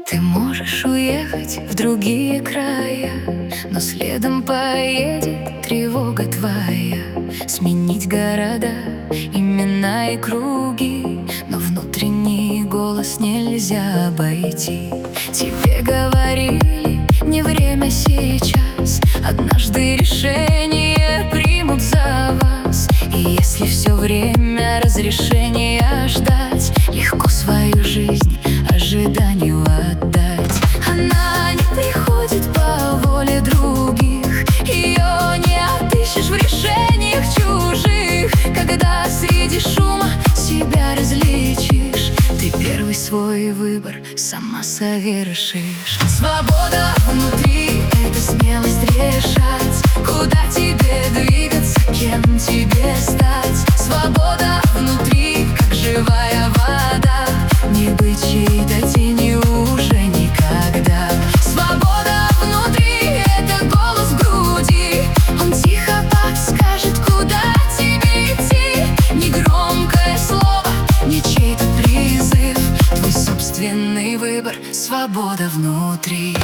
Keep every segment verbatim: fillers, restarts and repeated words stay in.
Ты можешь уехать в другие края, но следом поедет тревога твоя. Сменить города, имена и круги, но внутренний голос нельзя обойти. Тебе говорили, не время сейчас, однажды решение примут за вас. И если все время разрешения ждать, легко свою жизнь ожиданию отдать. Она не приходит по воле других, ее не отыщешь в решениях чужих. Когда среди шума себя различишь, ты первый свой выбор сама совершишь. Свобода внутри — это смелость решать, куда тебе двигаться, кем тебе стать. Свобода внутри, как живая вода, не быть чьей-то тенью уже никогда. Свобода внутри — это голос в груди, он тихо подскажет, куда тебе идти. Не громкое слово, не чей-то призыв, твой собственный выбор, свобода внутри.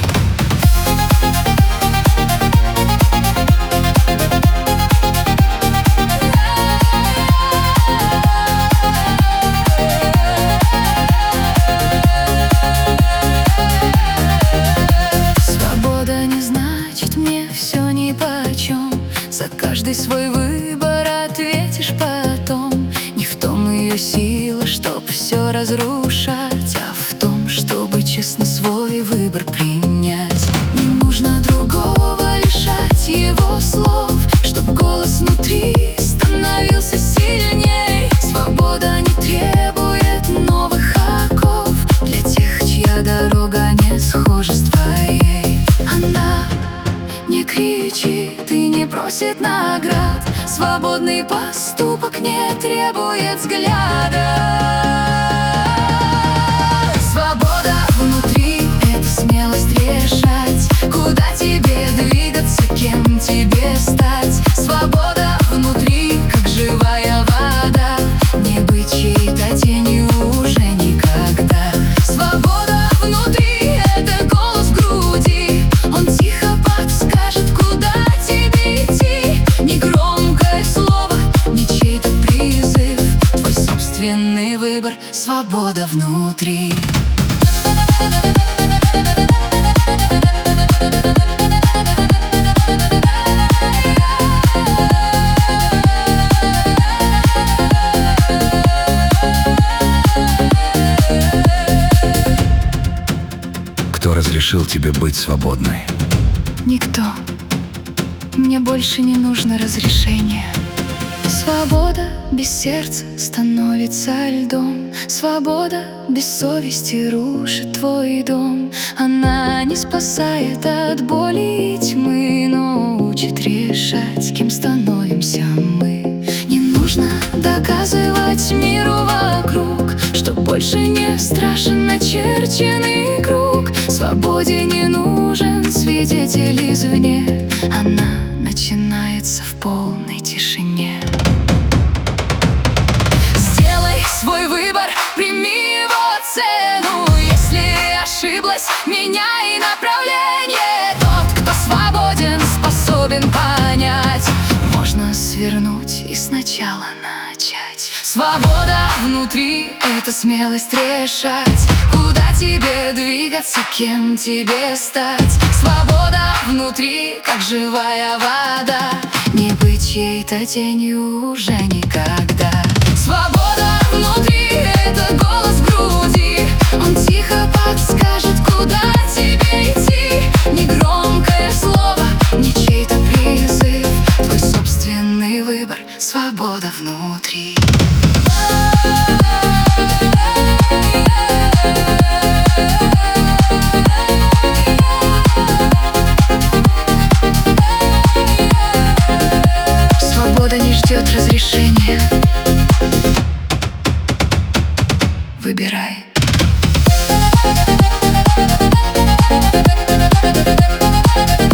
За каждый свой выбор ответишь потом. Не в том ее сила, чтоб все разрушать, а в том, чтобы честно свой выбор принять. Не нужно другого лишать его слов, чтоб голос внутри становился сильней. Свобода не требует новых оков для тех, чья дорога не схожа с твоей. Она не кричит и не просит наград, свободный поступок не требует взгляда. Свобода внутри — это смелость решать, куда тебе двигаться, кем тебе стать. Свобода внутри, как живая вода, не быть чьей-то тенью уже никогда. Свобода внутри — это голос в груди, он тихо подскажет, куда тебе идти. Не громкое слово, не чей-то призыв, твой собственный выбор, свобода внутри. Кто разрешил тебе быть свободной? Никто. Мне больше не нужно разрешения. Свобода без сердца становится льдом. Свобода без совести рушит твой дом. Она не спасает от боли и тьмы, но учит решать, кем становимся мы. Не нужно доказывать миру вокруг, что больше не страшен начерченный круг. Свободе не нужен свидетель извне, она начинается в полной тишине. Сделай свой выбор, прими его цену. Если ошиблась, меняй направление. Тот, кто свободен, способен понять, можно свернуть и сначала начать. Свобода внутри — это смелость решать, куда тебе двигаться, кем тебе стать. Свобода внутри, как живая вода, не быть чьей-то тенью уже никогда. Свобода внутри — это голос в груди, он тихо подскажет, куда тебе идти. Не громкое слово, не чей-то призыв, твой собственный выбор, свобода внутри. Свобода не ждет разрешения. Выбирай. We'll be right back.